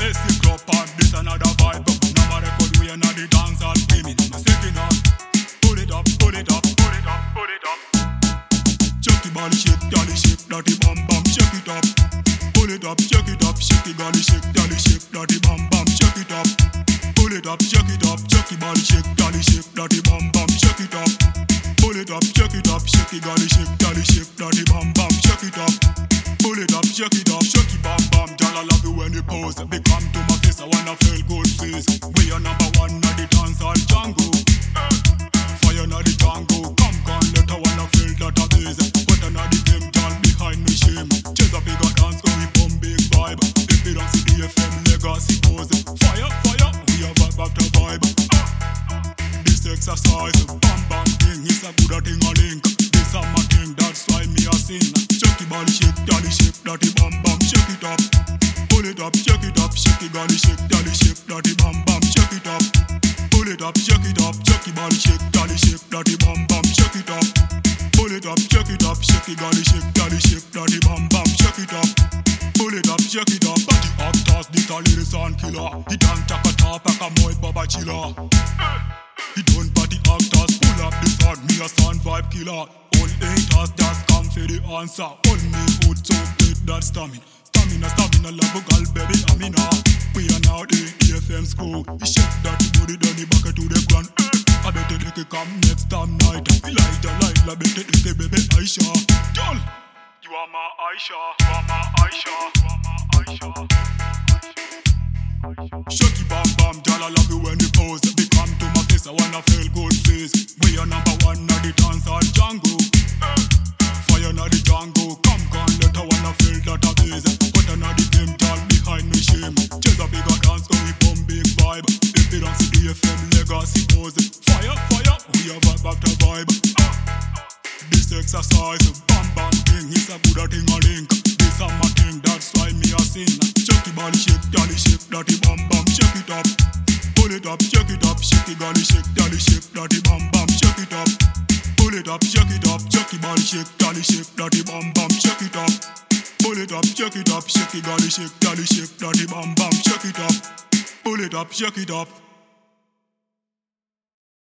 AC club and this another vibe. Now my record we another the dance all screaming. I'm sticking on. Pull it up, pull it up, pull it up, pull it up. Chucky body shake, dolly shake, dirty bam bam, shake it up. Pull it up, shake it up, shaky body shake, dolly shake, dirty bam bam, shake it up. Pull it up, chucky body shake, dolly shake, dirty bam bam, shake it up. Pull it up, shaky body shake, dolly shake, dirty bam bam, shake it up. Pull it up, shaky bam bam. Girl, I love you when you pose. They come to my face, I wanna feel good face. We are number one at the dance hall Django. Fire na the Django. Come, let I wanna feel that a blaze. But another game, girl, behind me shame. Chase a bigger dance, go we pump big vibe. If we don't see DFM legacy pose. Fire, we have vibe after vibe. This exercise, bam bam thing, it's a good thing a link. This a my thing, that's why me a sing. Chucky body shake, dolly shake, dirty bam bam, shake it up. Pull it up, shaky body shake, dolly shake, dirty bam bam, shake it up. Pull it up, chucky body shake, dolly shake, dirty bam bam, shake it up. Pull it up, shaky body shake, dolly shake, dirty bam bam, shake it up. Pull it up, party actors, this a lyrics and killer. He don't talk a top, like a moi baba chiller. He don't party actors, pull up the sound, me a sound vibe killer. All haters just come for the answer. All me would so get that stamina. Stamina, love a girl, baby, Amina. We are now the DFM school. He shake that booty, then he back it to the ground. I bet they can come next time night. Light, bet it, baby, Aisha. Girl, you are my Aisha, you are my Aisha, you are my Aisha. Shaky bam bam, girl, I love you when you pose. They come to my face, I wanna feel good face. We are number one at the dance hall Django. Fire na the Django. Come, let I wanna feel that a blaze. But another game, girl, behind me shame. Chase a bigger dance, go we pump big vibe. If they don't see DFM legacy pose. Fire, we have vibe after vibe. This exercise, bam bam thing, it's a good thing a link. This a my thing, that's why me a sing. Chucky body shake, dolly shake, dirty bam bam, shake it up. Pull it up, shaky body shake, dolly shake, dirty bam bam, shake it up. Pull it up, chucky body shake, dolly shake, dirty bam bam, shake it up. Pull it up, shaky body shake, dolly shake, dirty bam bam, shake it up. Pull it up, shake it up.